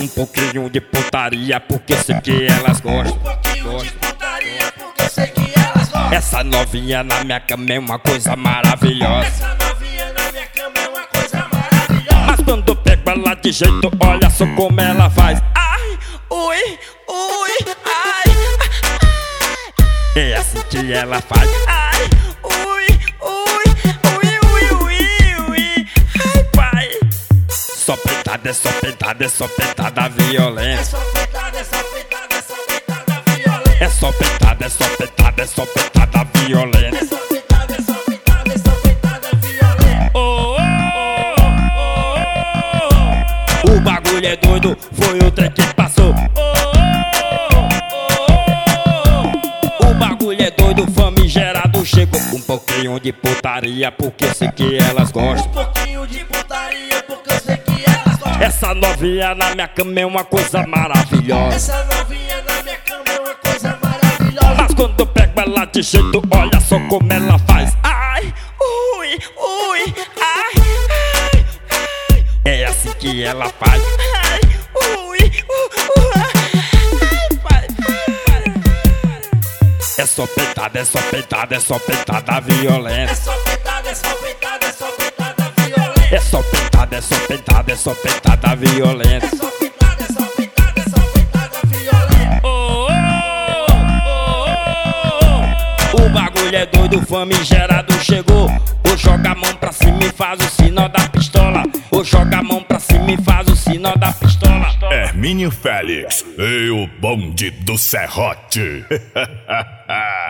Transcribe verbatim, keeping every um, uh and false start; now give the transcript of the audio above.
Um pouquinho de putaria porque sei que elas gostam. Um pouquinho de putaria porque sei que elas gostam. Essa novinha na minha cama é uma coisa maravilhosa. Essa novinha na minha cama é uma coisa maravilhosa. Mas quando eu pego ela de jeito, olha só como ela faz. Ai, ui, ui, ai. É assim que ela faz. Ai, ui, ui, ui, ui, ui, ui. Ai, pai. Só peitada, é só peitada, é só peitada violenta. É só peitada, é só peitada, é só peitada violenta. É só peitada, é só peitada, é só peitada violenta. É só peitada, é só peitada, é só peitada violenta. Oh, oh, oh, oh, oh. O bagulho é doido, foi o trem que passou. Oh, oh, oh, oh. O bagulho é doido, famigerado chegou. Um pouquinho de putaria porque sei que elas gostam. Um pouquinho de putaria porque eu sei que elas gostam. Essa novinha na minha cama é uma coisa maravilhosa. Essa novinha na minha cama é uma coisa maravilhosa. Mas quando eu pego ela de jeito, olha só como ela faz. Ai, ui, ui, ai, ai, ai. É assim que ela faz. Ai, ui, ui, ui, ai, pai, pai. É só peitada, é só peitada, é só peitada violenta. É só peitada, é só peitada, é só peitada violenta. É só peitada, é só peitada, é só peitada violenta. É só peitada, é só peitada, é só peitada violenta. Oh, oh, oh, oh. O bagulho é doido, famigerado chegou. Ou joga a mão pra cima e faz o sinal da pistola. Ou joga a mão pra cima e faz o sinal da pistola. Hermínio Félix e o bonde do serrote.